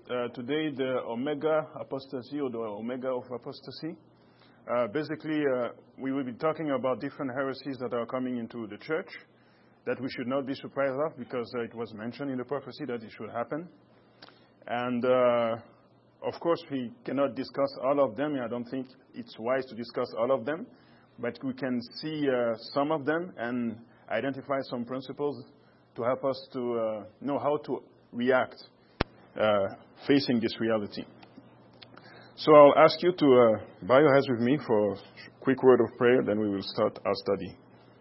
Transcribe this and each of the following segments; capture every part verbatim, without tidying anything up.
uh, today the Omega apostasy or the Omega of apostasy. Uh, basically, uh, we will be talking about different heresies that are coming into the church that we should not be surprised of because uh, it was mentioned in the prophecy that it should happen. And, uh, of course, we cannot discuss all of them. I don't think it's wise to discuss all of them. But we can see uh, some of them and identify some principles to help us to uh, know how to react uh, facing this reality. So I'll ask you to uh, bow your heads with me for a quick word of prayer, then we will start our study.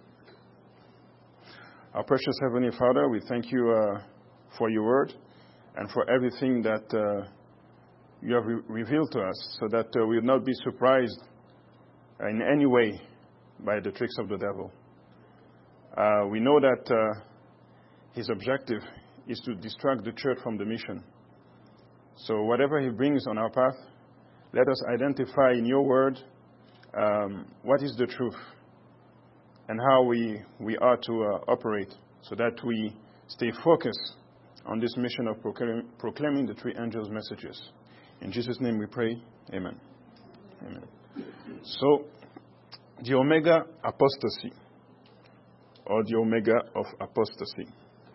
Our precious Heavenly Father, we thank you uh, for your word and for everything that uh, you have re- revealed to us so that uh, we will not be surprised in any way by the tricks of the devil. Uh, we know that uh, his objective is to distract the church from the mission. So whatever he brings on our path, let us identify in your word um, what is the truth and how we, we are to uh, operate so that we stay focused on this mission of proclaim, proclaiming the three angels' messages. In Jesus' name we pray. Amen. Amen. So, the Omega apostasy, or the Omega of apostasy.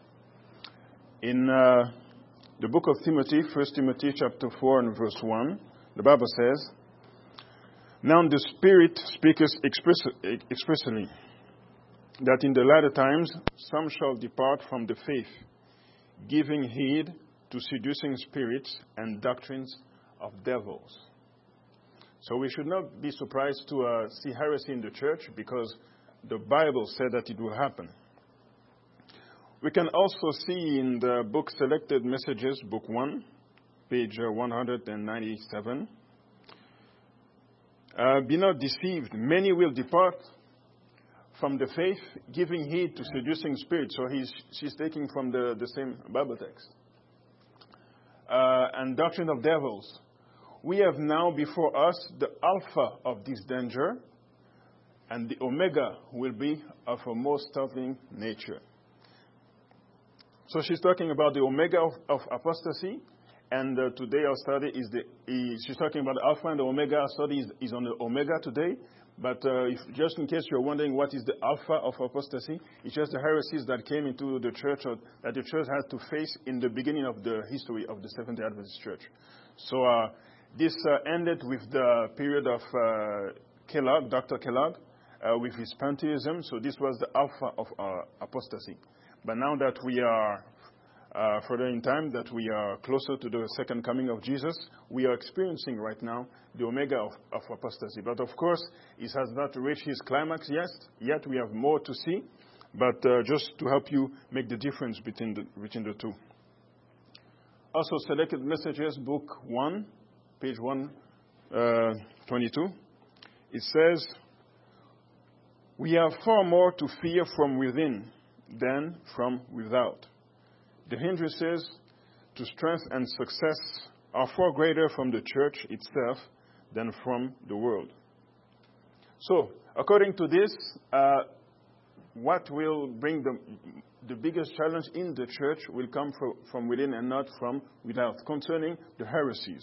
In uh, the book of Timothy, First Timothy chapter four and verse one, the Bible says, "Now the Spirit speaketh express- expressly, that in the latter times some shall depart from the faith, giving heed to seducing spirits and doctrines of devils." So we should not be surprised to uh, see heresy in the church because the Bible said that it will happen. We can also see in the book Selected Messages, book one, page one ninety-seven, uh, "Be not deceived, many will depart from the faith, giving heed to seducing spirits." So he's, she's taking from the, the same Bible text. Uh, "and doctrine of devils. We have now before us the alpha of this danger, and the omega will be of a most startling nature." So she's talking about the omega of, of apostasy, and uh, today our study is the, is, she's talking about the alpha and the omega. Our study is, is on the omega today, but uh, if, just in case you're wondering what is the alpha of apostasy, it's just the heresies that came into the church, or that the church had to face in the beginning of the history of the Seventh-day Adventist Church. So, uh, This uh, ended with the period of uh, Kellogg, Doctor Kellogg, uh, with his pantheism. So this was the alpha of uh, apostasy. But now that we are uh, further in time, that we are closer to the second coming of Jesus, we are experiencing right now the omega of, of apostasy. But of course, it has not reached its climax yet. Yet we have more to see. But uh, just to help you make the difference between the, between the two. Also, Selected Messages, book one. Page one twenty-two, it says, "We have far more to fear from within than from without. The hindrances to strength and success are far greater from the church itself than from the world." So, according to this, uh, what will bring the, the biggest challenge in the church will come from, from within and not from without, concerning the heresies.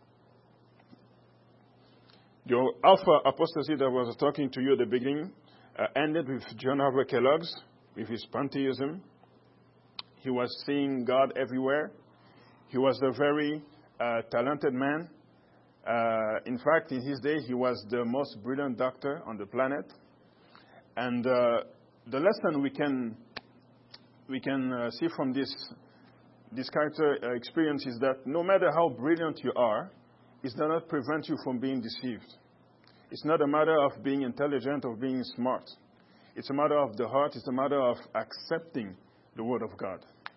The alpha apostasy that I was talking to you at the beginning uh, ended with John Harvey Kellogg, with his pantheism. He was seeing God everywhere. He was a very uh, talented man. Uh, in fact, in his day, he was the most brilliant doctor on the planet. And uh, the lesson we can we can uh, see from this this character uh, experience is that no matter how brilliant you are, it does not prevent you from being deceived. It's not a matter of being intelligent or being smart. It's a matter of the heart. It's a matter of accepting the Word of God.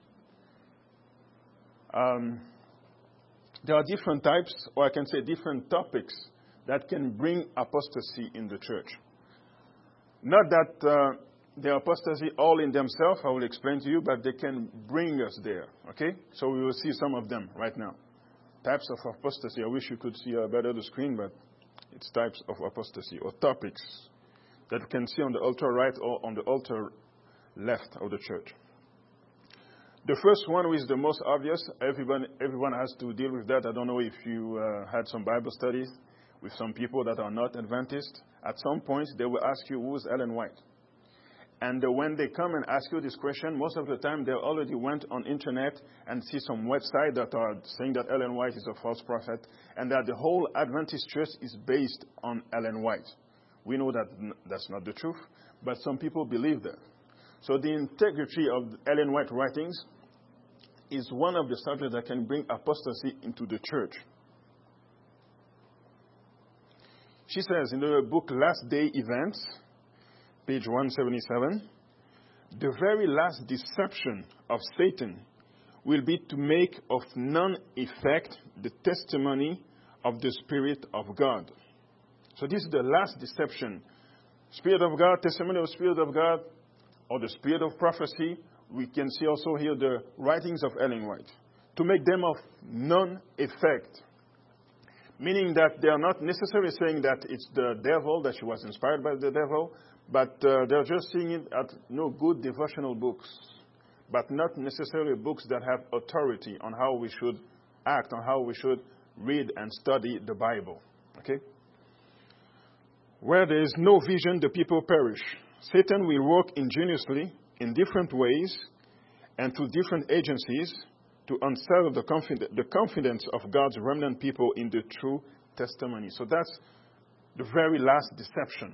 Um, there are different types, or I can say different topics, that can bring apostasy in the church. Not that uh, they are apostasy all in themselves, I will explain to you, but they can bring us there. Okay? So we will see some of them right now. Types of apostasy. I wish you could see uh, better the screen, but it's types of apostasy or topics that you can see on the altar right or on the altar left of the church. The first one is the most obvious. Everyone, everyone has to deal with that. I don't know if you uh, had some Bible studies with some people that are not Adventist. At some point, they will ask you, who's Ellen White? And uh, when they come and ask you this question, most of the time they already went on internet and see some website that are saying that Ellen White is a false prophet and that the whole Adventist church is based on Ellen White. We know that n- that's not the truth, but some people believe that. So the integrity of Ellen White writings is one of the subjects that can bring apostasy into the church. She says in the book Last Day Events, page one seventy-seven, the very last deception of Satan will be to make of none effect the testimony of the Spirit of God. So this is the last deception. Spirit of God, testimony of Spirit of God, or the spirit of prophecy. We can see also here the writings of Ellen White. To make them of none effect. Meaning that they are not necessarily saying that it's the devil, that she was inspired by the devil, but uh, they're just seeing it as no good devotional books, but not necessarily books that have authority on how we should act, on how we should read and study the Bible. Okay? Where there is no vision, the people perish. Satan will work ingeniously in different ways and through different agencies to unsettle the, confid- the confidence of God's remnant people in the true testimony. So that's the very last deception.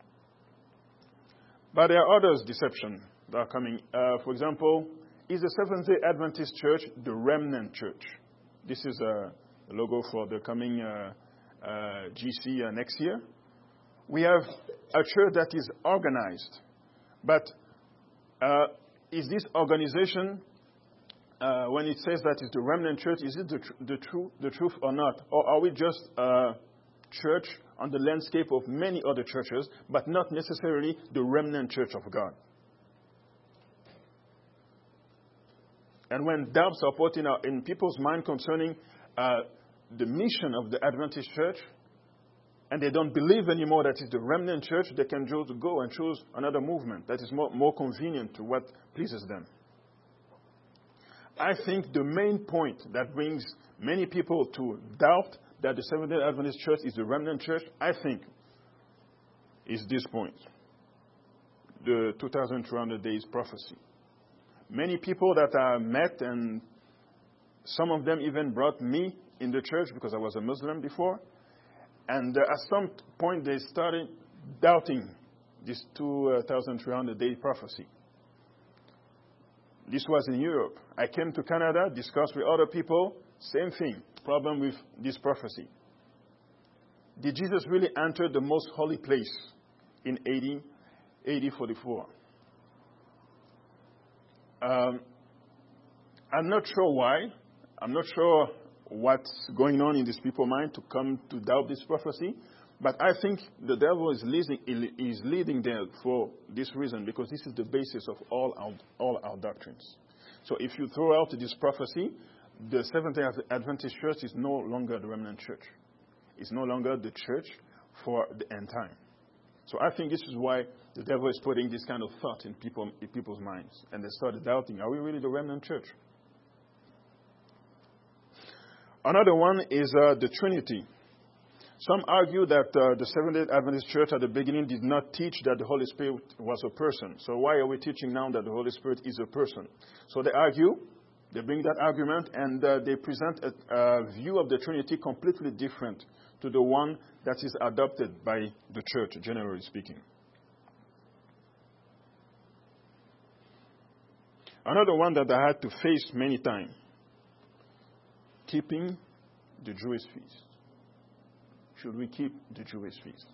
But there are others deception that are coming. Uh, for example, is the Seventh-day Adventist Church the remnant church? This is a logo for the coming uh, uh, G C uh, next year. We have a church that is organized. But uh, is this organization, uh, when it says that it's the remnant church, is it the, tr- the, tru- the truth or not? Or are we just a church on the landscape of many other churches, but not necessarily the remnant church of God? And when doubts are put in, our, in people's mind concerning uh, the mission of the Adventist church, and they don't believe anymore that it's the remnant church, they can just go and choose another movement that is more, more convenient to what pleases them. I think the main point that brings many people to doubt that the Seventh-day Adventist Church is the remnant church, I think, is this point. The two thousand three hundred days prophecy. Many people that I met, and some of them even brought me in the church because I was a Muslim before, and uh, at some point they started doubting this two thousand three hundred day prophecy. This was in Europe. I came to Canada, discussed with other people, same thing, problem with this prophecy. Did Jesus really enter the most holy place in A D forty-four? Um, I'm not sure why. I'm not sure what's going on in these people's mind to come to doubt this prophecy. But I think the devil is leading, is leading there for this reason, because this is the basis of all our, all our doctrines. So if you throw out this prophecy, the Seventh-day Adventist Church is no longer the remnant church. It's no longer the church for the end time. So I think this is why the devil is putting this kind of thought in, people, in people's minds. And they started doubting, are we really the remnant church? Another one is uh, the Trinity. Some argue that uh, the Seventh-day Adventist Church at the beginning did not teach that the Holy Spirit was a person. So why are we teaching now that the Holy Spirit is a person? So they argue, they bring that argument, and uh, they present a, a view of the Trinity completely different to the one that is adopted by the church, generally speaking. Another one that I had to face many times, keeping the Jewish feast. Should we keep the Jewish feast?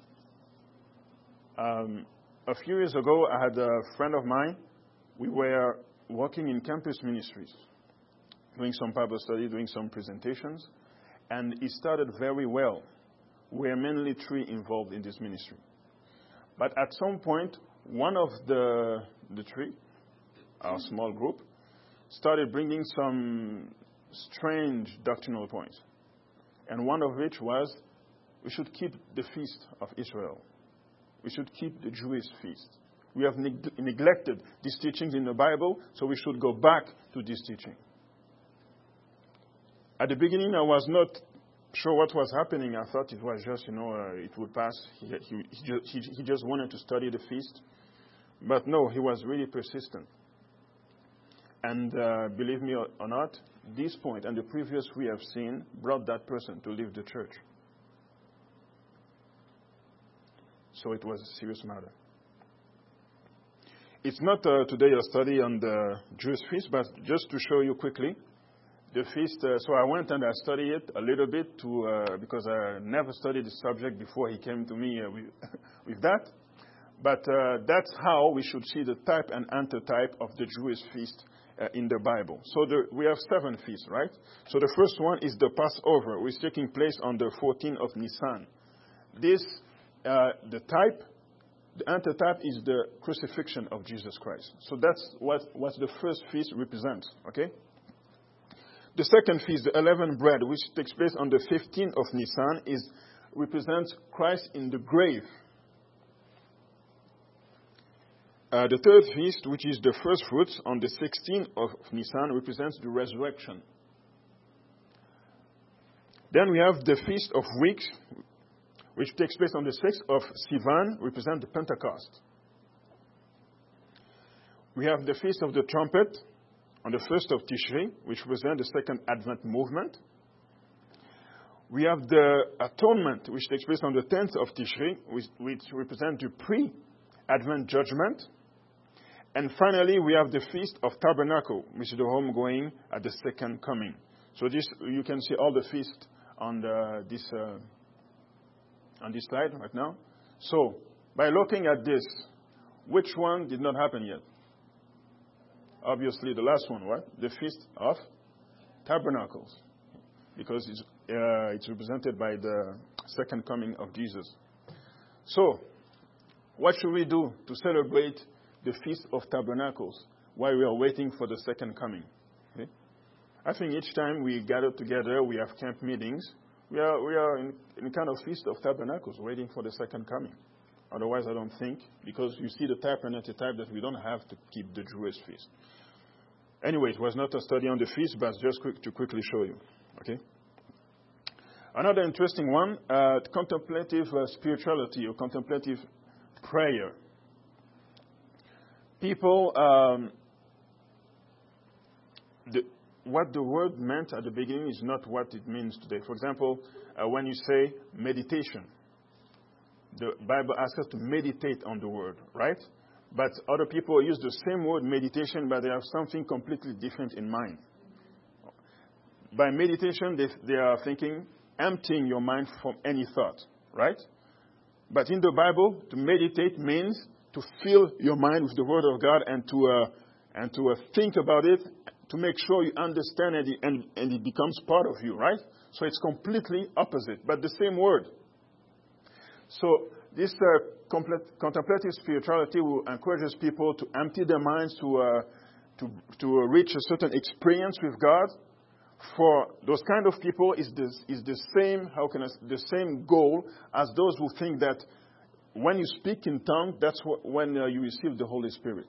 Um, a few years ago, I had a friend of mine. We were working in campus ministries, doing some Bible study, doing some presentations, and it started very well. We were mainly three involved in this ministry. But at some point, one of the, the three, our small group, started bringing some strange doctrinal points. And one of which was, we should keep the feast of Israel. We should keep the Jewish feast. We have neg- neglected these teachings in the Bible, so we should go back to this teaching. At the beginning, I was not sure what was happening. I thought it was just, you know, uh, it would pass. He, he, he, just, he, he just wanted to study the feast. But no, he was really persistent. And uh, believe me or not, this point and the previous we have seen brought that person to leave the church. So it was a serious matter. It's not uh, today a study on the Jewish feast, but just to show you quickly, the feast, uh, so I went and I studied it a little bit to, uh, because I never studied the subject before he came to me uh, with, with that. But uh, that's how we should see the type and antitype of the Jewish feast uh, in the Bible. So the, we have seven feasts, right? So the first one is the Passover, which is taking place on the fourteenth of Nisan. This, uh, the type, the antitype is the crucifixion of Jesus Christ. So that's what, what the first feast represents, okay? The second feast, the unleavened bread, which takes place on the fifteenth of Nisan, is represents Christ in the grave. Uh, the third feast, which is the first fruits, on the sixteenth of Nisan, represents the resurrection. Then we have the Feast of Weeks, which takes place on the sixth of Sivan, represents the Pentecost. We have the Feast of the Trumpet on the first of Tishri, which represents the second Advent movement. We have the Atonement, which takes place on the tenth of Tishri, which, which represents the pre-Advent judgment. And finally, we have the Feast of Tabernacle, which is the homegoing at the second coming. So this, you can see all the feasts on the, this uh, on this slide right now. So, by looking at this, which one did not happen yet? Obviously, the last one, what? The Feast of Tabernacles, because it's, uh, it's represented by the second coming of Jesus. So, what should we do to celebrate the Feast of Tabernacles while we are waiting for the second coming? Okay? I think each time we gather together, we have camp meetings, we are, we are in, in a kind of Feast of Tabernacles, waiting for the second coming. Otherwise, I don't think, because you see the type and antitype that we don't have to keep the Jewish feast. Anyway, it was not a study on the feast, but just quick, to quickly show you. Okay. Another interesting one, uh, contemplative uh, spirituality or contemplative prayer. People, um, the, what the word meant at the beginning is not what it means today. For example, uh, when you say meditation, the Bible asks us to meditate on the word, right? But other people use the same word meditation, but they have something completely different in mind. By meditation, they, they are thinking emptying your mind from any thought, right? But in the Bible, to meditate means to fill your mind with the Word of God and to uh, and to uh, think about it, to make sure you understand it and, and it becomes part of you, right? So it's completely opposite, but the same word. So this uh, complete, contemplative spirituality will encourages people to empty their minds, to uh, to to reach a certain experience with God. For those kind of people, is this is the same how can I the same goal as those who think that when you speak in tongues, that's what, when uh, you receive the Holy Spirit.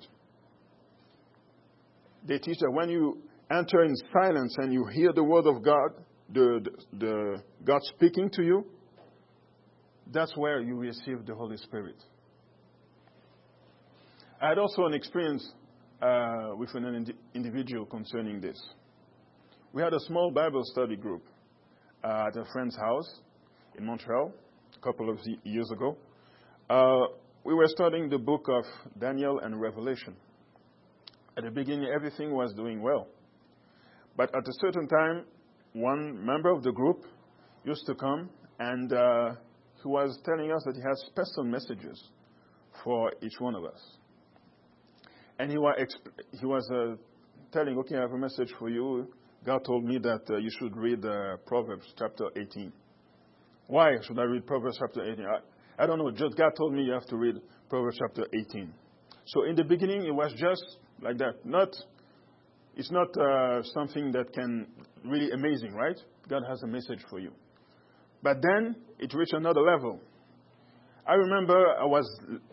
They teach that when you enter in silence and you hear the word of God, the, the, the God speaking to you, that's where you receive the Holy Spirit. I had also an experience uh, with an ind- individual concerning this. We had a small Bible study group uh, at a friend's house in Montreal a couple of years ago. Uh, we were studying the book of Daniel and Revelation. At the beginning, everything was doing well. But at a certain time, one member of the group used to come, and uh, he was telling us that he has special messages for each one of us. And he was, exp- he was uh, telling, okay, I have a message for you. God told me that uh, you should read uh, Proverbs chapter eighteen. Why should I read Proverbs chapter eighteen? I, I don't know. Just God told me you have to read Proverbs chapter eighteen. So in the beginning, it was just like that. Not, it's not uh, something that can really amazing, right? God has a message for you. But then it reached another level. I remember I was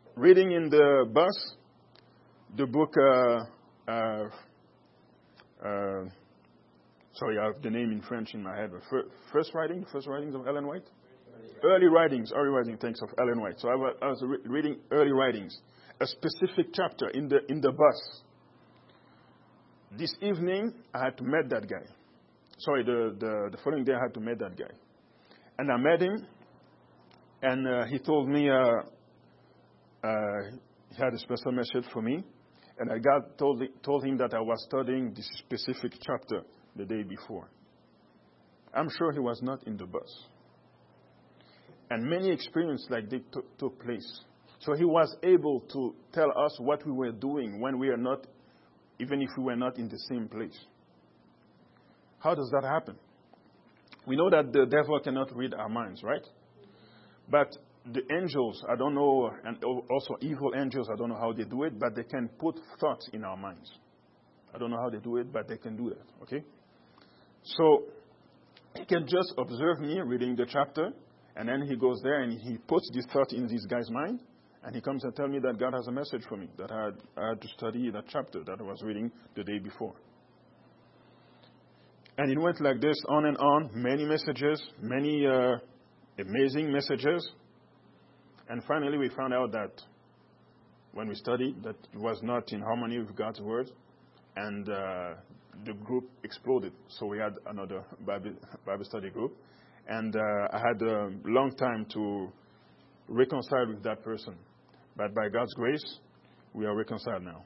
reading in the bus the book, uh, uh, uh, sorry, I have the name in French in my head. First Writing, First Writings of Ellen White? Early Writings, Early Writings, thanks, of Ellen White. So I was, I was re- reading Early Writings, a specific chapter in the in the bus. This evening, I had to meet that guy. Sorry, the, the, the following day I had to meet that guy. And I met him, and uh, he told me uh, uh, he had a special message for me. And I got told, told him that I was studying this specific chapter the day before. I'm sure he was not in the bus. And many experiences like this took, took place. So he was able to tell us what we were doing when we are not, even if we were not in the same place. How does that happen? We know that the devil cannot read our minds, right? But the angels, I don't know, and also evil angels, I don't know how they do it, but they can put thoughts in our minds. I don't know how they do it, but they can do that, okay? So he can just observe me reading the chapter, and then he goes there and he puts this thought in this guy's mind, and he comes and tells me that God has a message for me, that I had, I had to study that chapter that I was reading the day before. And it went like this, on and on, many messages, many uh, amazing messages. And finally we found out that when we studied, that it was not in harmony with God's word, and uh, the group exploded. So we had another Bible, Bible study group, and uh, I had a long time to reconcile with that person. But by God's grace, we are reconciled now.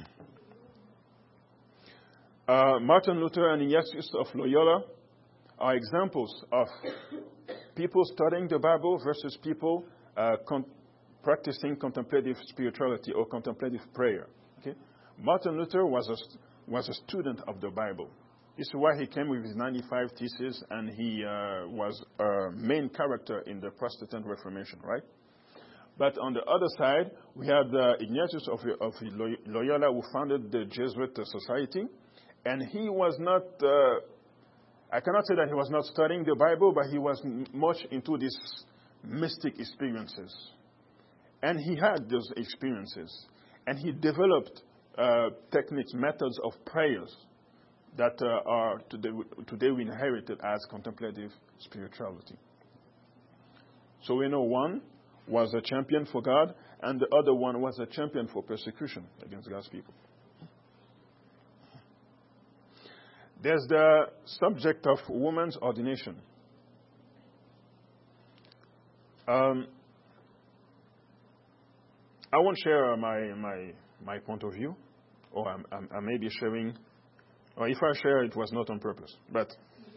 Uh, Martin Luther and Ignatius of Loyola are examples of people studying the Bible versus people uh, con- practicing contemplative spirituality or contemplative prayer. Okay? Martin Luther was a, was a student of the Bible. This is why he came with his ninety-five theses, and he uh, was a main character in the Protestant Reformation, right? But on the other side, we had uh, Ignatius of, of Loyola, who founded the Jesuit Society. And he was not, uh, I cannot say that he was not studying the Bible, but he was m- much into these mystic experiences. And he had those experiences. And he developed uh, techniques, methods of prayers that uh, are today, today we inherited as contemplative spirituality. So we know one was a champion for God, and the other one was a champion for persecution against God's people. There's the subject of women's ordination. Um, I won't share my, my, my point of view, or I'm, I'm, I may be sharing, or if I share, it was not on purpose. But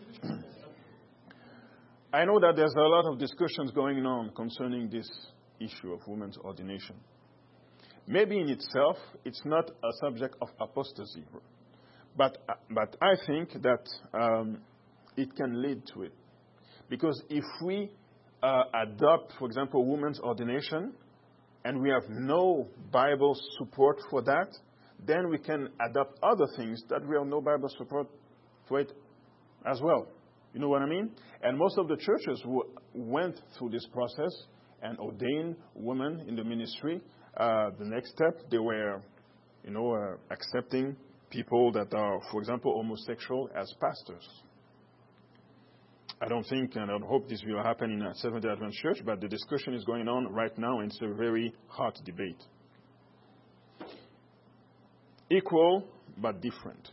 I know that there's a lot of discussions going on concerning this issue of women's ordination. Maybe in itself, it's not a subject of apostasy. But but I think that um, it can lead to it. Because if we uh, adopt, for example, women's ordination, and we have no Bible support for that, then we can adopt other things that we have no Bible support for it as well. You know what I mean? And most of the churches who went through this process and ordained women in the ministry, uh, the next step, they were, you know, uh, accepting people that are, for example, homosexual as pastors. I don't think, and I hope this will happen in a Seventh-day Adventist church, but the discussion is going on right now, and it's a very hot debate. Equal, but different.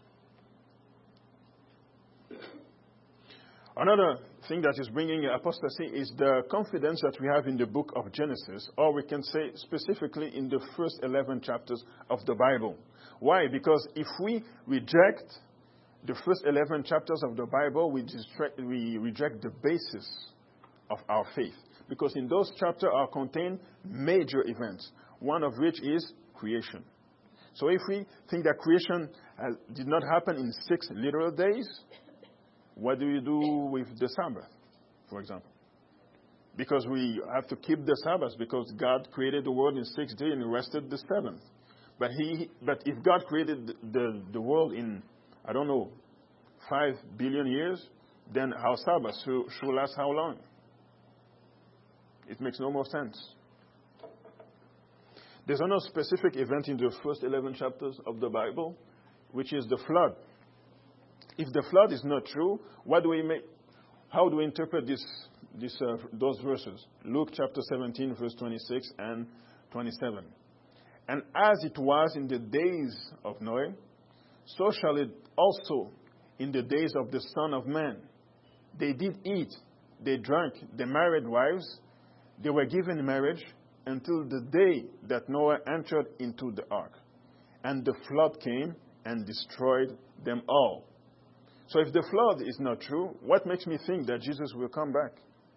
Another thing that is bringing apostasy is the confidence that we have in the book of Genesis, or we can say specifically in the first eleven chapters of the Bible. Why? Because if we reject the first eleven chapters of the Bible, we, distract, we reject the basis of our faith. Because in those chapters are contained major events, one of which is creation. So if we think that creation uh, did not happen in six literal days, what do you do with the Sabbath, for example? Because we have to keep the Sabbath because God created the world in six days and rested the seventh. But he, but if God created the, the, the world in, I don't know, five billion years, then our Sabbath should, should last how long? It makes no more sense. There's another specific event in the first eleven chapters of the Bible, which is the flood. If the flood is not true, what do we make? How do we interpret this, this, uh, those verses? Luke chapter seventeen, verse twenty-six and twenty-seven. And as it was in the days of Noah, so shall it also in the days of the Son of Man. They did eat, they drank, they married wives, they were given marriage until the day that Noah entered into the ark. And the flood came and destroyed them all. So if the flood is not true, what makes me think that Jesus will come back?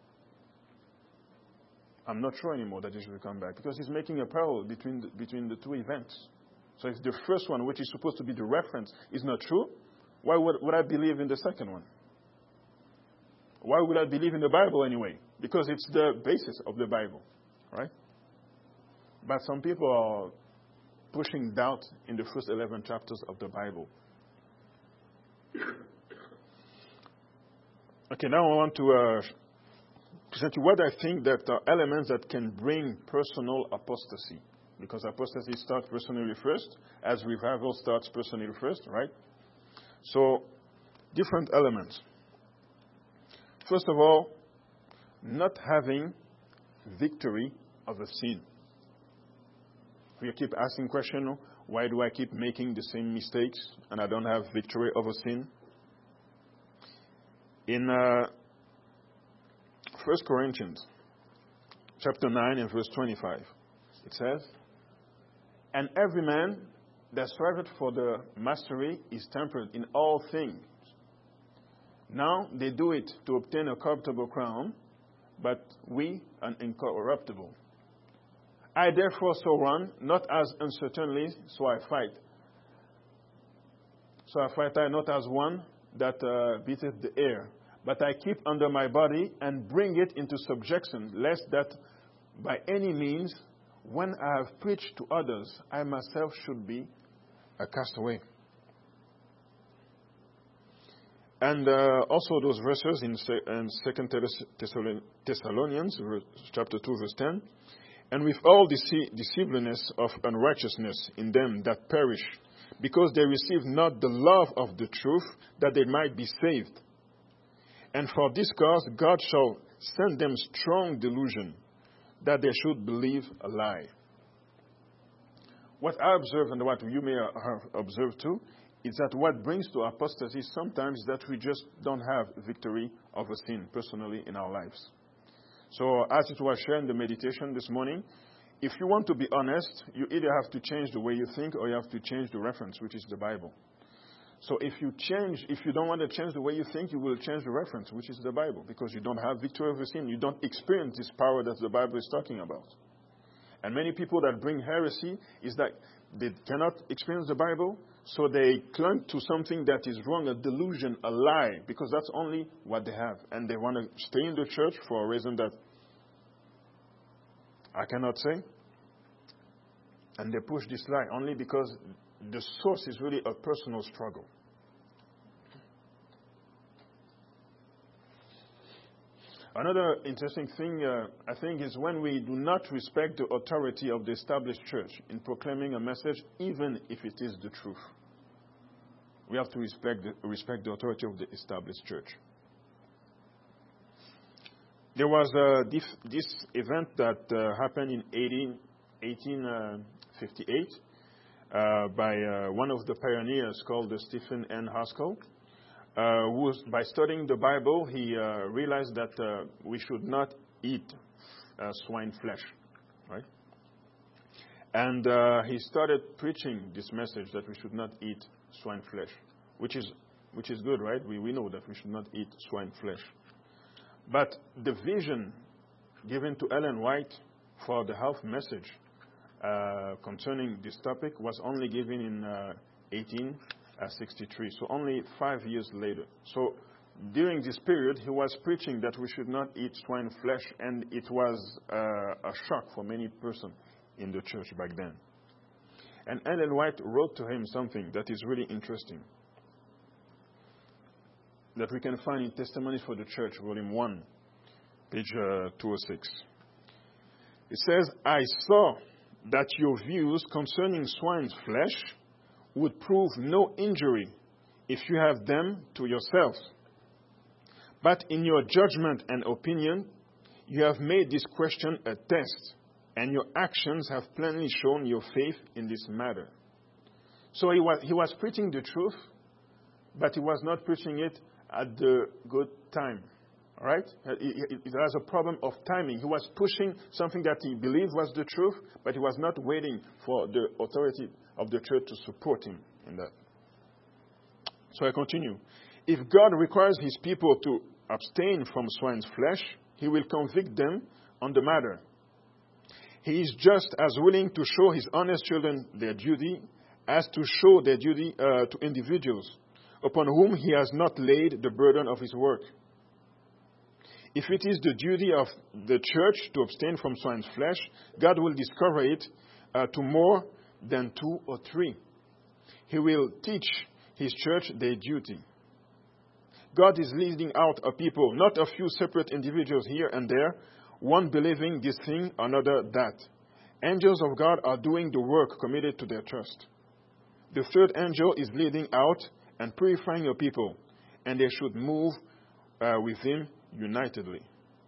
I'm not sure anymore that Jesus will come back, because he's making a parallel between the, between the two events. So if the first one, which is supposed to be the reference, is not true, why would, would I believe in the second one? Why would I believe in the Bible anyway? Because it's the basis of the Bible, right? But some people are pushing doubt in the first eleven chapters of the Bible. Okay, now I want to uh, present you what I think that are elements that can bring personal apostasy. Because apostasy starts personally first, as revival starts personally first, right? So, different elements. First of all, not having victory over sin. We keep asking question, why do I keep making the same mistakes and I don't have victory over sin? In uh, First Corinthians chapter nine and verse twenty-five, it says, and every man that striveth for the mastery is temperate in all things. Now they do it to obtain a corruptible crown, but we an incorruptible. I therefore so run, not as uncertainly, so I fight. So I fight I not as one that uh, beateth the air, but I keep under my body and bring it into subjection, lest that by any means, when I have preached to others, I myself should be a castaway. And uh, also those verses in, in Second Thessalonians, chapter two, verse ten. And with all dece- deceivableness of unrighteousness in them that perish, because they receive not the love of the truth, that they might be saved. And for this cause God shall send them strong delusion, that they should believe a lie. What I observe, and what you may have observed too, is that what brings to apostasy sometimes is that we just don't have victory over sin personally in our lives. So as it was shared in the meditation this morning, if you want to be honest, you either have to change the way you think or you have to change the reference, which is the Bible. So if you change, if you don't want to change the way you think, you will change the reference, which is the Bible, because you don't have victory over sin. You don't experience this power that the Bible is talking about. And many people that bring heresy is that they cannot experience the Bible, so they cling to something that is wrong, a delusion, a lie, because that's only what they have. And they want to stay in the church for a reason that I cannot say. And they push this lie only because the source is really a personal struggle. Another interesting thing, uh, I think, is when we do not respect the authority of the established church in proclaiming a message, even if it is the truth. We have to respect the, respect the authority of the established church. There was uh, this, this event that uh, happened in eighteen fifty-eight uh, by uh, one of the pioneers called Stephen N. Haskell. Uh, who was, by studying the Bible, he uh, realized that uh, we should not eat uh, swine flesh, right? And uh, he started preaching this message that we should not eat swine flesh, which is which is good, right? We we know that we should not eat swine flesh. But the vision given to Ellen White for the health message uh, concerning this topic was only given in uh, eighteen sixty-three, so only five years later. So during this period, he was preaching that we should not eat swine flesh, and it was uh, a shock for many persons in the church back then. And Ellen White wrote to him something that is really interesting, that we can find in Testimonies for the Church, volume one, page uh, two oh six. It says, I saw that your views concerning swine's flesh would prove no injury if you have them to yourselves. But in your judgment and opinion, you have made this question a test, and your actions have plainly shown your faith in this matter. So he was, he was preaching the truth, but he was not preaching it at the good time. All right? It has a problem of timing. He was pushing something that he believed was the truth, but he was not waiting for the authority of the church to support him in that. So I continue. If God requires his people to abstain from swine's flesh, he will convict them on the matter. He is just as willing to show his honest children their duty as to show their duty uh, to individuals upon whom he has not laid the burden of his work. If it is the duty of the church to abstain from swine's flesh, God will discover it uh, to more than two or three. He will teach his church their duty. God is leading out a people, not a few separate individuals here and there, one believing this thing, another that. Angels of God are doing the work committed to their trust. The third angel is leading out and purifying your people, and they should move uh, with him unitedly.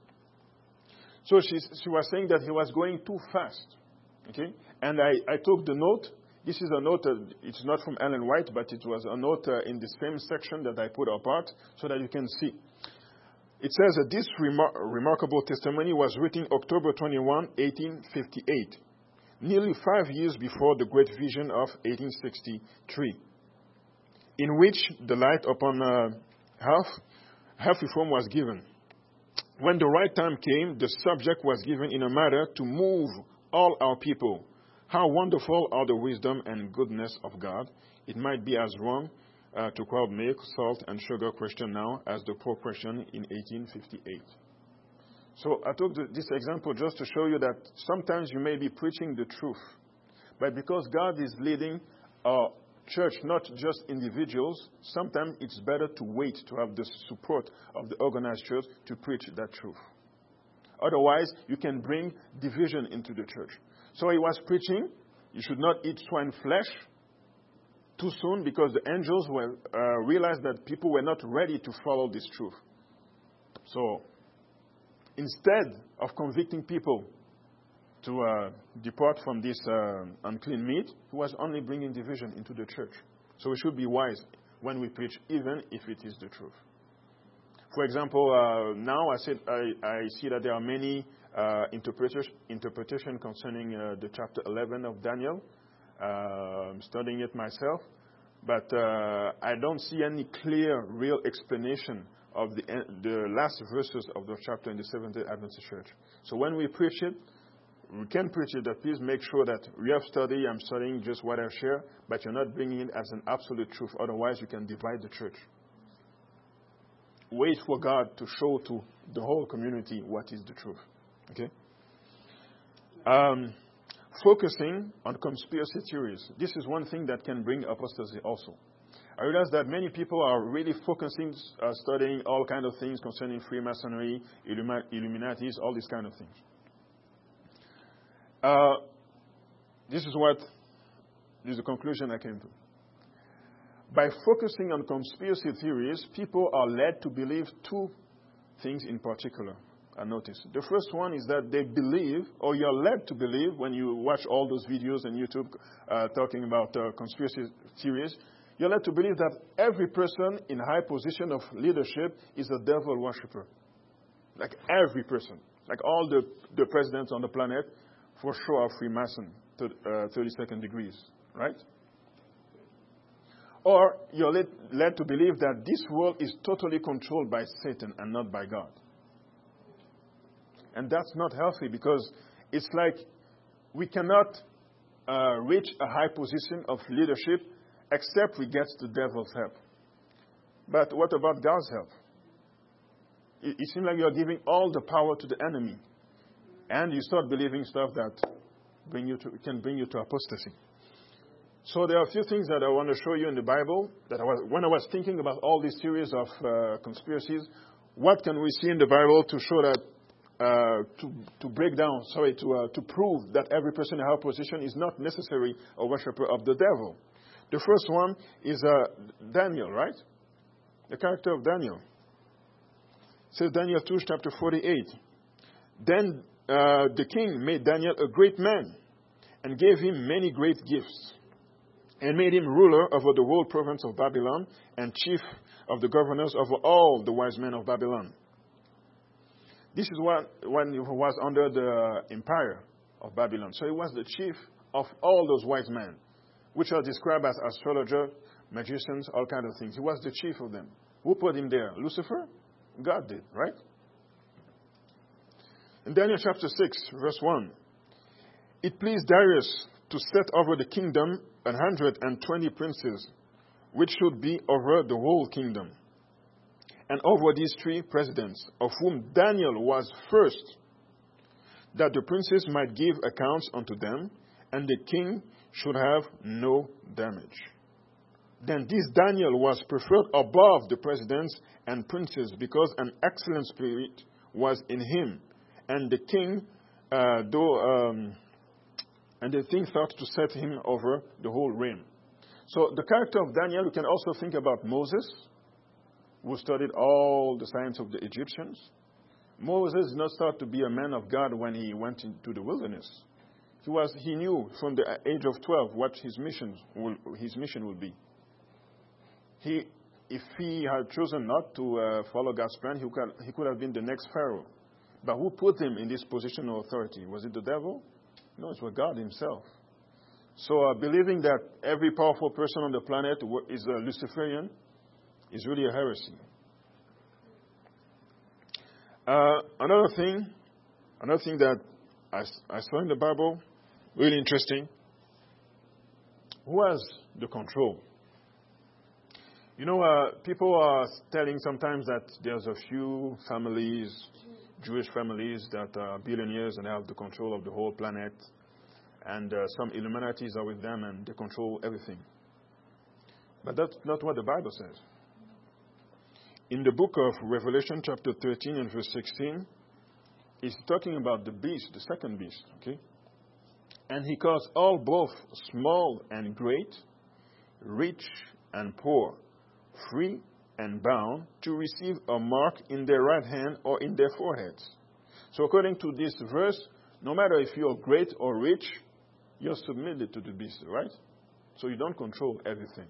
So she, she was saying that he was going too fast. Okay? And I, I took the note. This is a note, uh, it's not from Ellen White, but it was a note uh, in the same section that I put apart so that you can see. It says that this remar- remarkable testimony was written October twenty-first, eighteen fifty-eight, nearly five years before the Great Vision of eighteen sixty-three, in which the light upon uh, half, half reform was given. When the right time came, the subject was given in a manner to move all our people. How wonderful are the wisdom and goodness of God. It might be as wrong uh, to crowd milk, salt, and sugar question now as the poor question in eighteen fifty-eight. So I took the, this example just to show you that sometimes you may be preaching the truth, but because God is leading our church, not just individuals, sometimes it's better to wait to have the support of the organized church to preach that truth. Otherwise, you can bring division into the church. So he was preaching, you should not eat swine flesh too soon, because the angels were, uh, realized that people were not ready to follow this truth. So instead of convicting people to uh, depart from this uh, unclean meat, he was only bringing division into the church. So we should be wise when we preach, even if it is the truth. For example, uh, now I, said, I, I see that there are many uh, interpretation, interpretation concerning uh, the chapter eleven of Daniel. Uh, I'm studying it myself, but uh, I don't see any clear, real explanation of the, the last verses of the chapter in the Seventh-day Adventist Church. So when we preach it, we can preach it, but please make sure that we have study, I'm studying just what I share, but you're not bringing it as an absolute truth. Otherwise, you can divide the church. Wait for God to show to the whole community what is the truth. Okay? Um, focusing on conspiracy theories. This is one thing that can bring apostasy also. I realize that many people are really focusing, uh, studying all kinds of things concerning Freemasonry, Illumi- Illuminatis, all these kind of things. Uh, this is what, this is the conclusion I came to. By focusing on conspiracy theories, people are led to believe two things in particular. I noticed. The first one is that they believe, or you're led to believe, when you watch all those videos on YouTube uh, talking about uh, conspiracy theories, you're led to believe that every person in high position of leadership is a devil worshiper. Like every person. Like all the, the presidents on the planet, for sure, are Freemason, to, uh, thirty-second degrees, right? Or you're led, led to believe that this world is totally controlled by Satan and not by God. And that's not healthy, because it's like we cannot uh, reach a high position of leadership except we get the devil's help. But what about God's help? It, it seems like you're giving all the power to the enemy. And you start believing stuff that bring you to, can bring you to apostasy. So there are a few things that I want to show you in the Bible that I was, when I was thinking about all these series of uh, conspiracies, what can we see in the Bible to show that uh, to, to break down, sorry, to, uh, to prove that every person in our position is not necessarily a worshiper of the devil. The first one is uh, Daniel, right? The character of Daniel. It says Daniel two, chapter forty-eight. Then uh, the king made Daniel a great man and gave him many great gifts and made him ruler over the whole province of Babylon and chief of the governors over all the wise men of Babylon. This is what, when he was under the empire of Babylon. So he was the chief of all those wise men, which are described as astrologers, magicians, all kinds of things. He was the chief of them. Who put him there? Lucifer? God did, right? In Daniel chapter six, verse one, it pleased Darius to set over the kingdom one hundred twenty princes, which should be over the whole kingdom, and over these three presidents, of whom Daniel was first, that the princes might give accounts unto them, and the king should have no damage. Then this Daniel was preferred above the presidents and princes, because an excellent spirit was in him, and the king, uh, though, um, and the king thought to set him over the whole realm. So the character of Daniel, you can also think about Moses, who studied all the science of the Egyptians. Moses did not start to be a man of God when he went into the wilderness. He was, he knew from the age of twelve what his mission will, his mission would be. He, if he had chosen not to uh, follow God's plan, he could, he could have been the next Pharaoh. But who put him in this position of authority? Was it the devil? No, it was God himself. So uh, believing that every powerful person on the planet is a Luciferian is really a heresy. Uh, another thing, another thing that I, I saw in the Bible, really interesting. Who has the control? You know, uh, people are telling sometimes that there's a few families, Jewish families, that are billionaires and have the control of the whole planet. And uh, some Illuminatis are with them and they control everything. But that's not what the Bible says. In the book of Revelation, chapter thirteen and verse sixteen, it's talking about the beast, the second beast, okay? And he caused all, both small and great, rich and poor, free and bound, to receive a mark in their right hand or in their foreheads. So according to this verse, no matter if you're great or rich, you're submitted to the beast, right? So you don't control everything.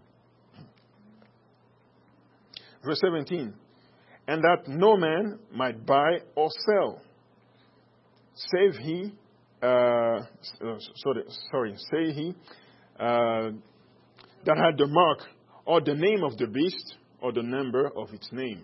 Verse seventeen, and that no man might buy or sell, save he, uh, sorry, sorry, say he, uh, that had the mark or the name of the beast or the number of its name.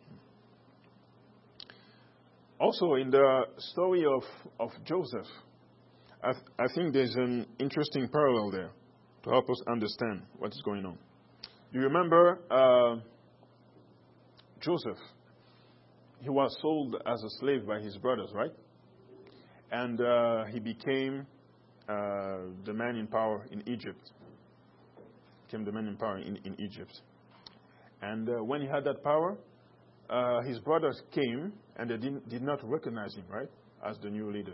Also, in the story of, of Joseph, I, th- I think there's an interesting parallel there to help us understand what is going on. You remember uh, Joseph? He was sold as a slave by his brothers, right? And uh, he became uh, the man in power in Egypt. Became the man in power in, in Egypt. And uh, when he had that power, uh, his brothers came and they didn't, did not recognize him, right, as the new leader.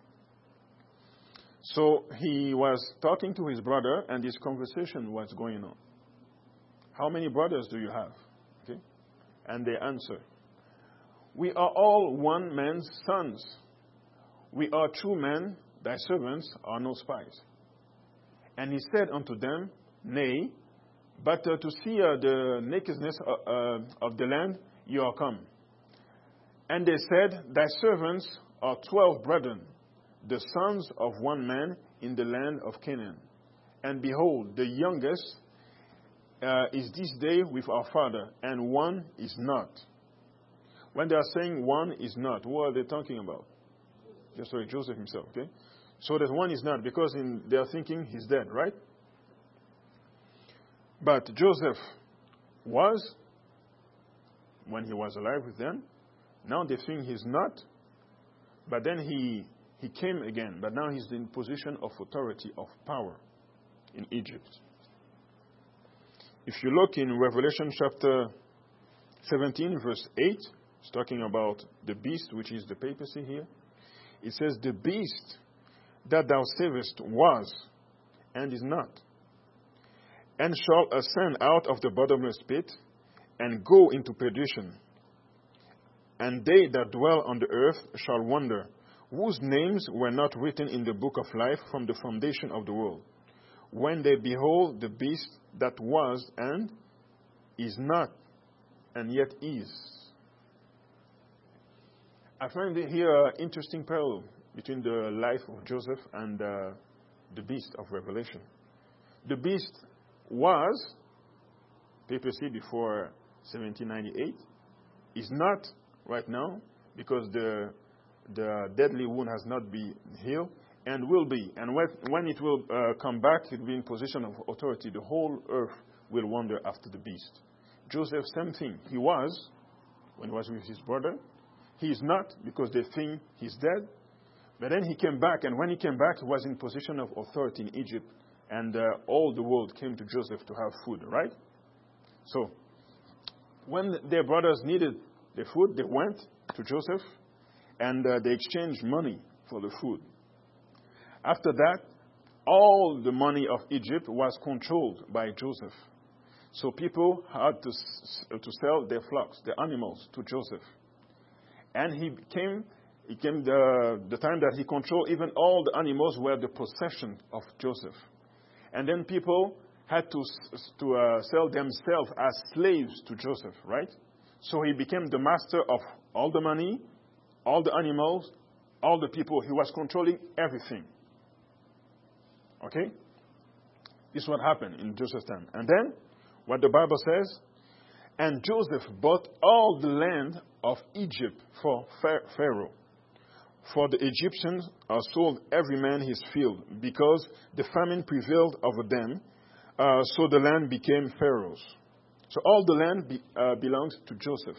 So he was talking to his brother, and this conversation was going on. How many brothers do you have? Okay, and they answer, we are all one man's sons. We are true men, thy servants are no spies. And he said unto them, nay, but uh, to see uh, the nakedness uh, uh, of the land you are come. And they said, thy servants are twelve brethren, the sons of one man in the land of Canaan. And behold, the youngest uh, is this day with our father, and one is not. When they are saying one is not, what are they talking about? Just sorry, Joseph himself, okay? So that one is not, because in, they are thinking he's dead, right? But Joseph was, when he was alive with them. Now they think he's not. But then he he came again. But now he's in position of authority, of power in Egypt. If you look in Revelation chapter seventeen, verse eight, It's talking about the beast, which is the papacy here. It says, the beast that thou savest was and is not, and shall ascend out of the bottomless pit and go into perdition. And they that dwell on the earth shall wonder, whose names were not written in the book of life from the foundation of the world, when they behold the beast that was and is not, and yet is. I find here an interesting parallel between the life of Joseph and uh, the beast of Revelation. The beast was papacy before seventeen ninety-eight, is not right now because the the deadly wound has not been healed, and will be. And when, when it will uh, come back, it will be in position of authority. The whole earth will wander after the beast. Joseph, same thing. He was when he was with his brother. He is not because they think he's dead. But then he came back, and when he came back, he was in position of authority in Egypt, and uh, all the world came to Joseph to have food, right? So, when their brothers needed the food, they went to Joseph, and uh, they exchanged money for the food. After that, all the money of Egypt was controlled by Joseph. So people had to, to sell their flocks, their animals, to Joseph. And he came, it came the, the time that he controlled even all the animals were the possession of Joseph. And then people had to, to uh, sell themselves as slaves to Joseph, right? So he became the master of all the money, all the animals, all the people. He was controlling everything. Okay? This is what happened in Joseph's time. And then, what the Bible says, and Joseph bought all the land of Egypt for Pharaoh. For the Egyptians uh, sold every man his field, because the famine prevailed over them, uh, so the land became Pharaoh's. So all the land be, uh, belongs to Joseph.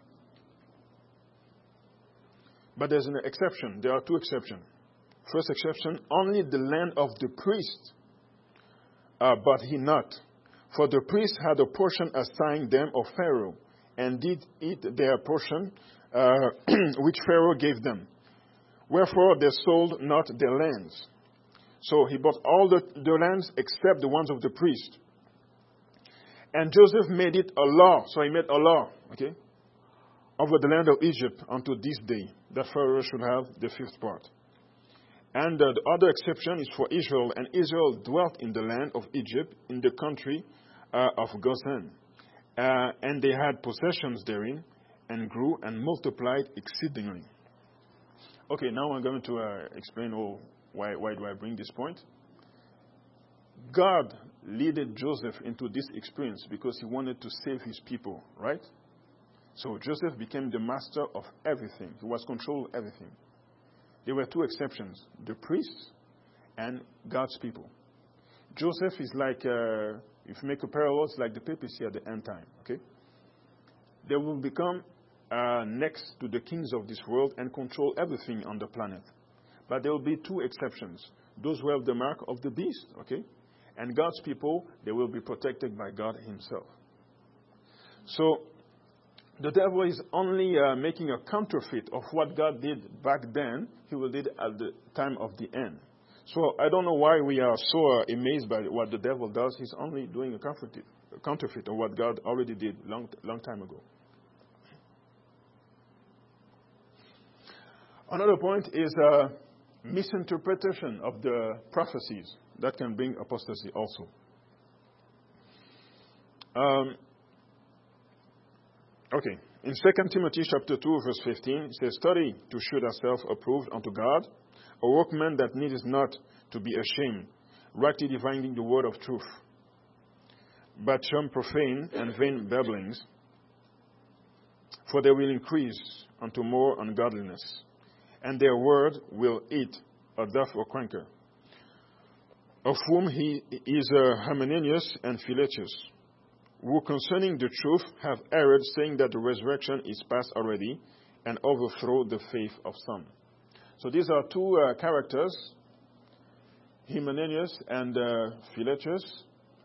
But there's an exception. There are two exceptions. First exception, only the land of the priest, uh, but he not. For the priest had a portion assigned them of Pharaoh, and did eat their portion, uh, which Pharaoh gave them. Wherefore they sold not their lands. So he bought all the, the lands except the ones of the priest. And Joseph made it a law. So he made a law, okay, over the land of Egypt unto this day, that Pharaoh should have the fifth part. And uh, the other exception is for Israel. And Israel dwelt in the land of Egypt, in the country uh, of Goshen. Uh, and they had possessions therein, and grew and multiplied exceedingly. Okay, now I'm going to uh, explain oh, why, why do I bring this point. God leaded Joseph into this experience because he wanted to save his people, right? So Joseph became the master of everything. He was controlling everything. There were two exceptions, the priests and God's people. Joseph is like, uh, if you make a parallel, it's like the papacy at the end time, okay? They will become uh, next to the kings of this world and control everything on the planet. But there will be two exceptions. Those who have the mark of the beast, okay? And God's people, they will be protected by God himself. So, the devil is only uh, making a counterfeit of what God did back then, he will did at the time of the end. So I don't know why we are so uh, amazed by what the devil does. He's only doing a counterfeit, a counterfeit of what God already did long, long time ago. Another point is uh, misinterpretation of the prophecies. That can bring apostasy also. Um, Okay, in Second Timothy chapter two, verse fifteen, it says, study to show thyself approved unto God, a workman that needeth not to be ashamed, rightly dividing the word of truth. But shun profane and vain babblings, for they will increase unto more ungodliness, and their word will eat a doth or canker, of whom he is uh, Hymenaeus and Philetus, who concerning the truth have erred, saying that the resurrection is past already, and overthrow the faith of some. So these are two uh, characters, Hymenaeus and uh, Philetus.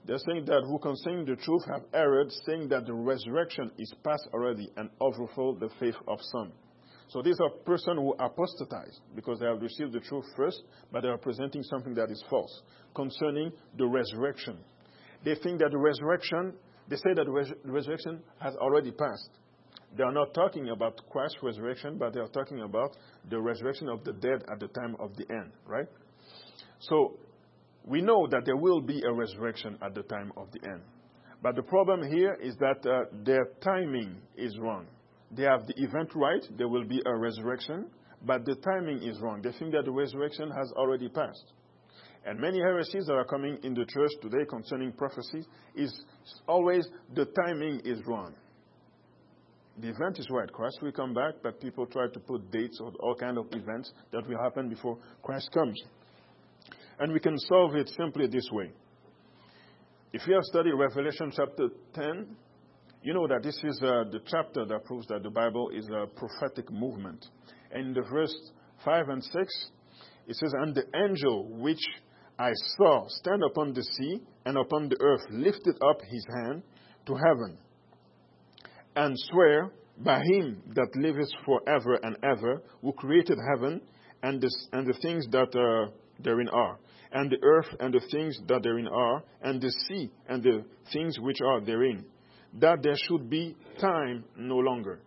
They're saying that who concerning the truth have erred, saying that the resurrection is past already and overthrow the faith of some. So these are persons who apostatize because they have received the truth first, but they are presenting something that is false concerning the resurrection. They think that the resurrection, they say that the res- resurrection has already passed. They are not talking about Christ's resurrection, but they are talking about the resurrection of the dead at the time of the end, right? So we know that there will be a resurrection at the time of the end. But the problem here is that uh, their timing is wrong. They have the event right, there will be a resurrection, but the timing is wrong. They think that the resurrection has already passed. And many heresies that are coming in the church today concerning prophecy is always the timing is wrong. The event is right. Christ will come back, but people try to put dates on all kinds of events that will happen before Christ comes. And we can solve it simply this way. If you have studied Revelation chapter ten, you know that this is uh, the chapter that proves that the Bible is a prophetic movement. And in the verse five and six, it says, "And the angel which I saw stand upon the sea and upon the earth lifted up his hand to heaven, and swear by him that liveth forever and ever, who created heaven and the, and the things that uh, therein are, and the earth and the things that therein are, and the sea and the things which are therein, that there should be time no longer."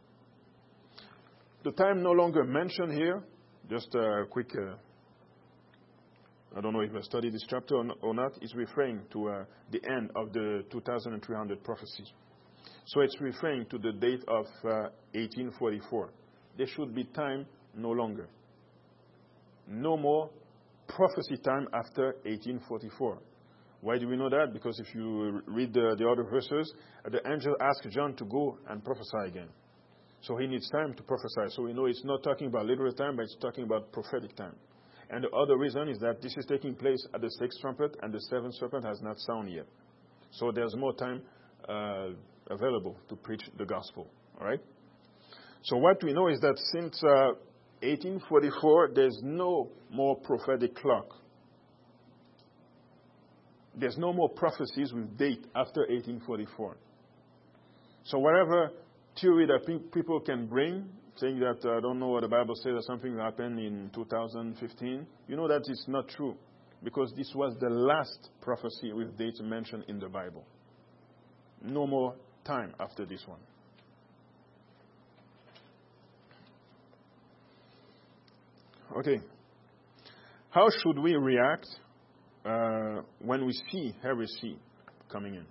The time no longer mentioned here, just a quick, uh, I don't know if you studied this chapter or not, is referring to uh, the end of the two thousand three hundred prophecies. So it's referring to the date of uh, eighteen forty-four. There should be time no longer. No more prophecy time after eighteen forty-four. Why do we know that? Because if you read the, the other verses, the angel asked John to go and prophesy again. So he needs time to prophesy. So we know it's not talking about literal time, but it's talking about prophetic time. And the other reason is that this is taking place at the sixth trumpet, and the seventh trumpet has not sounded yet. So there's more time uh, available to preach the gospel. All right? So what we know is that since uh, eighteen forty-four, there's no more prophetic clock. There's no more prophecies with date after eighteen forty-four. So whatever theory that pe- people can bring, saying that uh, I don't know what the Bible says or something happened in two thousand fifteen, you know that it's not true, because this was the last prophecy with date mentioned in the Bible. No more time after this one. Okay. How should we react uh, when we see heresy coming in?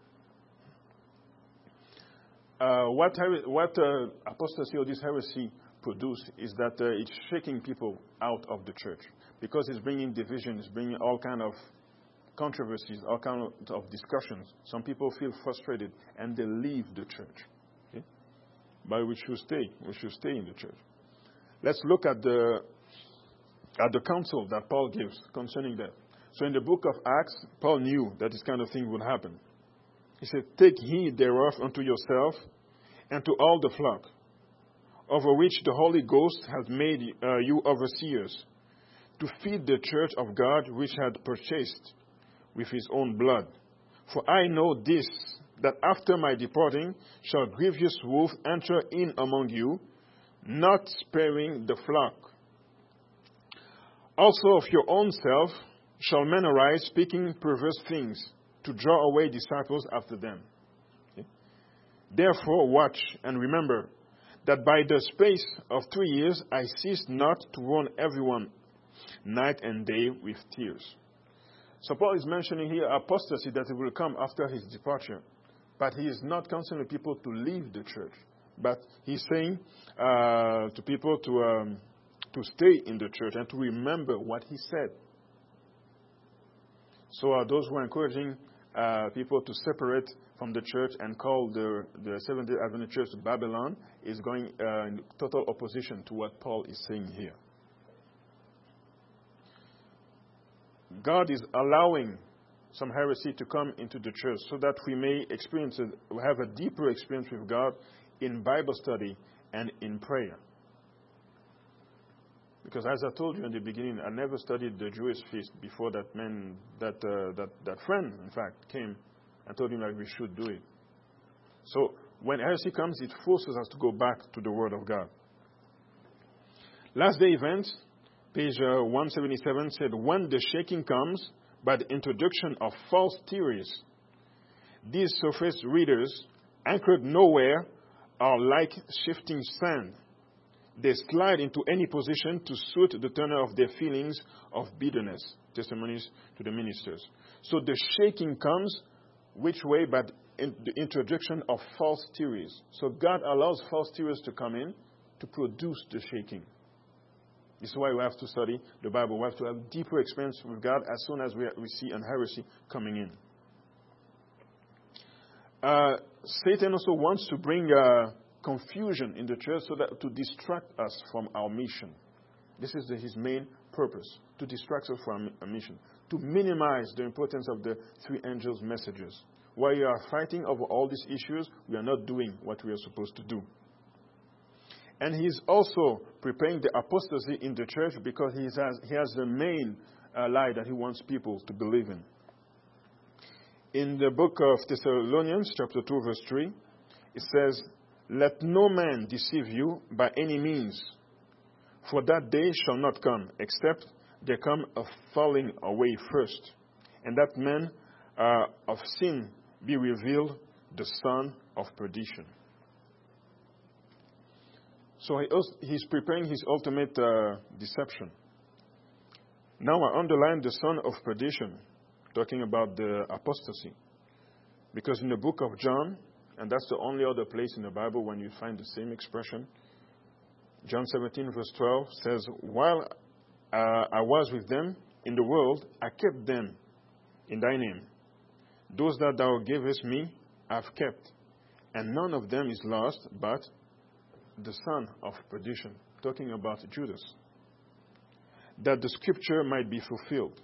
Uh, what her- what uh, apostasy or this heresy produce is that uh, it's shaking people out of the church, because it's bringing division, it's bringing all kind of controversies, all kind of discussions. Some people feel frustrated and they leave the church. Okay? But we should stay. We should stay in the church. Let's look at the at the counsel that Paul gives concerning that. So in the book of Acts, Paul knew that this kind of thing would happen. He said, "Take heed thereof unto yourself and to all the flock, over which the Holy Ghost hath made uh, you overseers, to feed the church of God which had purchased with his own blood. For I know this, that after my departing shall grievous wolf enter in among you, not sparing the flock. Also of your own self shall men arise, speaking perverse things, to draw away disciples after them. Okay? Therefore watch and remember that by the space of three years I ceased not to warn everyone night and day with tears." So Paul is mentioning here apostasy, that it will come after his departure. But he is not counseling people to leave the church. But he's saying uh, to people to, um, to stay in the church and to remember what he said. So uh, those who are encouraging uh, people to separate from the church and call the, the Seventh-day Adventist Church Babylon is going uh, in total opposition to what Paul is saying here. God is allowing some heresy to come into the church so that we may experience it, have a deeper experience with God in Bible study and in prayer. Because as I told you in the beginning, I never studied the Jewish feast before that man, that, uh, that, that friend, in fact, came and told him that we should do it. So when heresy comes, it forces us to go back to the Word of God. Last day events, page uh, one seventy-seven, said, when the shaking comes by the introduction of false theories, these surface readers, anchored nowhere, are like shifting sand. They slide into any position to suit the tenor of their feelings of bitterness. Testimonies to the ministers. So the shaking comes, which way? By the introduction of false theories. So God allows false theories to come in to produce the shaking. This is why we have to study the Bible. We have to have deeper experience with God as soon as we, we see an heresy coming in. Uh, Satan also wants to bring uh, confusion in the church so that to distract us from our mission. This is the, his main purpose, to distract us from our mission, to minimize the importance of the three angels' messages. While you are fighting over all these issues, we are not doing what we are supposed to do. And he's also preparing the apostasy in the church because he has, he has the main uh, lie that he wants people to believe in. In the book of Thessalonians, chapter two, verse three, it says, let no man deceive you by any means, for that day shall not come, except there come a falling away first, and that man uh, of sin be revealed, the son of perdition. So he also, he's preparing his ultimate uh, deception. Now I underline the son of perdition, talking about the apostasy. Because in the book of John, and that's the only other place in the Bible when you find the same expression, John seventeen verse twelve says, while uh, I was with them in the world, I kept them in thy name. Those that thou gavest me, I've kept. And none of them is lost, but the son of perdition, talking about Judas, that the scripture might be fulfilled.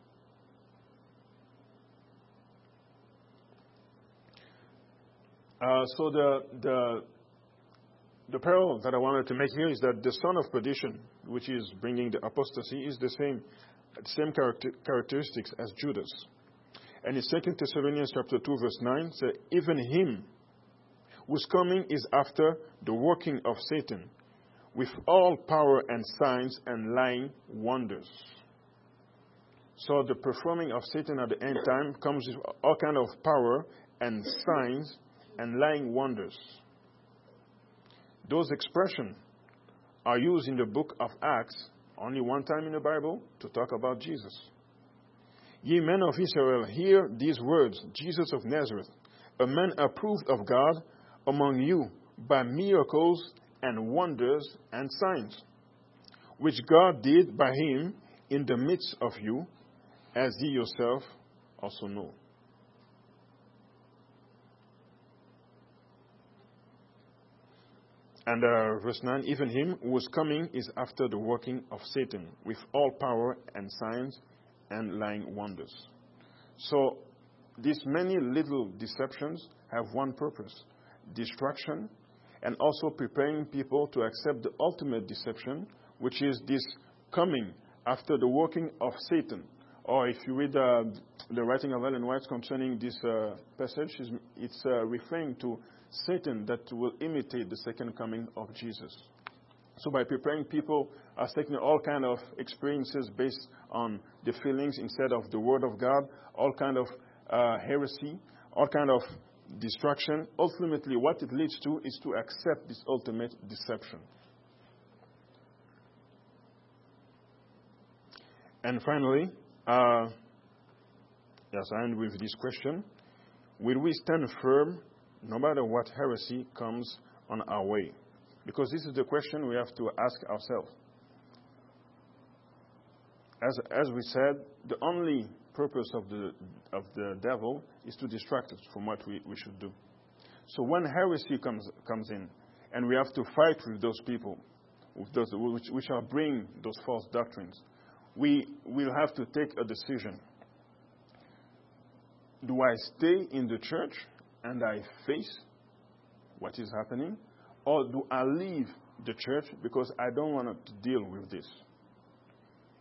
Uh, so the, the the parallel that I wanted to make here is that the son of perdition, which is bringing the apostasy, is the same same character, characteristics as Judas. And in Second Thessalonians chapter two verse nine says, even him whose coming is after the working of Satan, with all power and signs and lying wonders. So the performing of Satan at the end time comes with all kind of power and signs and lying wonders. Those expressions are used in the book of Acts only one time in the Bible to talk about Jesus. Ye men of Israel, hear these words, Jesus of Nazareth, a man approved of God among you by miracles and wonders and signs, which God did by him in the midst of you, as ye yourself also know. And uh, verse nine, even him who was coming is after the working of Satan, with all power and signs and lying wonders. So these many little deceptions have one purpose: distraction, and also preparing people to accept the ultimate deception, which is this coming after the working of Satan. Or if you read uh, the writing of Ellen White concerning this uh, passage, it's uh, referring to Satan that will imitate the second coming of Jesus. So by preparing people as taking all kind of experiences based on the feelings instead of the Word of God, all kind of uh, heresy, all kind of distraction, ultimately what it leads to is to accept this ultimate deception. And finally, uh, yes, I end with this question. Will we stand firm no matter what heresy comes on our way? Because this is the question we have to ask ourselves. As, as we said, the only purpose of the of the devil is to distract us from what we, we should do. So when heresy comes comes in, and we have to fight with those people, with those which, which are bringing those false doctrines, we will have to take a decision. Do I stay in the church and I face what is happening, or do I leave the church because I don't want to deal with this?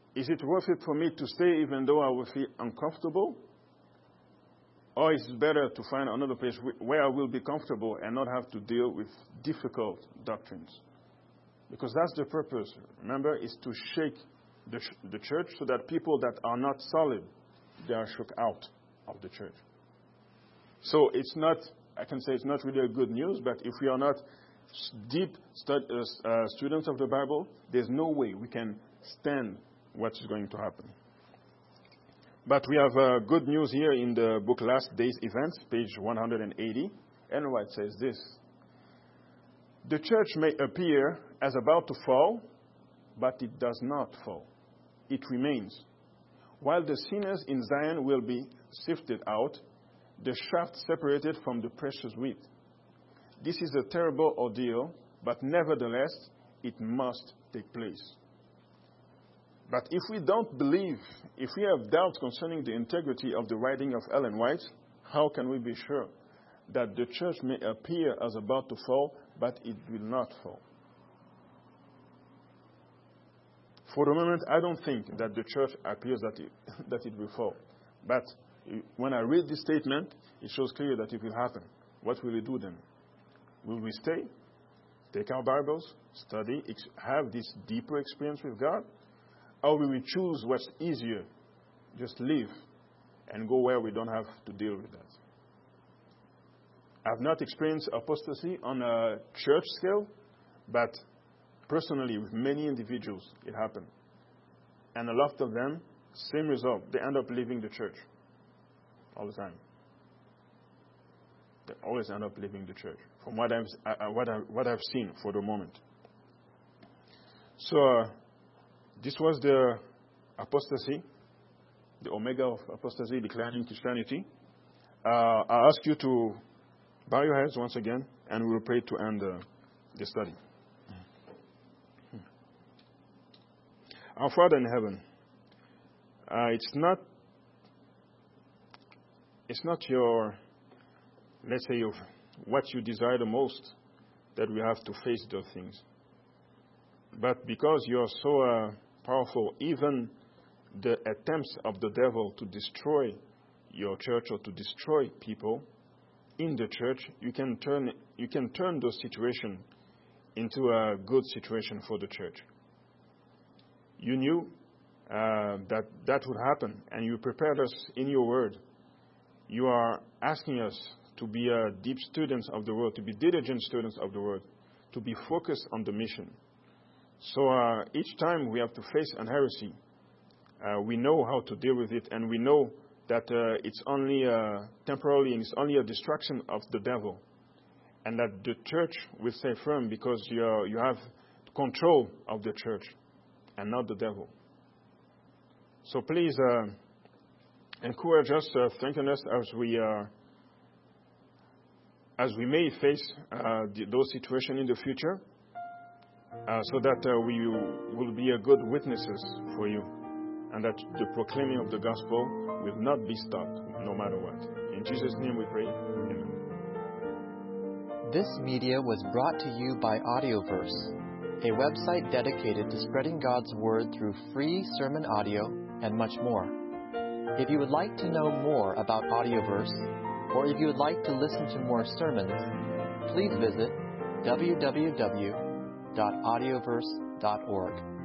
Is it worth it for me to stay even though I will feel uncomfortable? Or is it better to find another place where I will be comfortable and not have to deal with difficult doctrines? Because that's the purpose, remember, is to shake the, the church so that people that are not solid, they are shook out of the church. So it's not, I can say it's not really a good news, but if we are not deep stud, uh, uh, students of the Bible, there's no way we can stand what is going to happen. But we have uh, good news here in the book Last Days Events, page one hundred eighty. Ellen White says this: the church may appear as about to fall, but it does not fall. It remains. While the sinners in Zion will be sifted out, the shaft separated from the precious wheat. This is a terrible ordeal, but nevertheless, it must take place. But if we don't believe, if we have doubts concerning the integrity of the writing of Ellen White, how can we be sure that the church may appear as about to fall, but it will not fall? For the moment, I don't think that the church appears that it, that it will fall. But when I read this statement, it shows clearly that it will happen. What will we do then? Will we stay, take our Bibles, study, ex- have this deeper experience with God? Or will we choose what's easier, just live and go where we don't have to deal with that? I've not experienced apostasy on a church scale, but personally with many individuals it happened. And a lot of them, same result, they end up leaving the church all the time. They always end up leaving the church, from what I've, uh, what, I, what I've seen for the moment. So, uh, this was the apostasy, the omega of apostasy, declining Christianity. Uh, I ask you to bow your heads once again, and we will pray to end uh, the study. Our Father in heaven, uh, it's not, it's not your, let's say, your, what you desire the most that we have to face those things. But because you are so uh, powerful, even the attempts of the devil to destroy your church or to destroy people in the church, you can turn you can turn those situations into a good situation for the church. You knew uh, that that would happen, and you prepared us in your word. You are asking us to be uh, deep students of the word, to be diligent students of the word, to be focused on the mission. So uh, each time we have to face an heresy, uh, we know how to deal with it, and we know that uh, it's only uh, temporarily and it's only a distraction of the devil, and that the church will stay firm because you are, you have control of the church and not the devil. So please uh, encourage us, uh, strengthen us as we uh, as we may face uh, the, those situations in the future. Uh, so that uh, we will be a good witnesses for you, and that the proclaiming of the gospel will not be stopped, no matter what. In Jesus' name we pray. Amen. This media was brought to you by Audioverse, a website dedicated to spreading God's Word through free sermon audio and much more. If you would like to know more about Audioverse, or if you would like to listen to more sermons, please visit w w w dot audioverse dot org.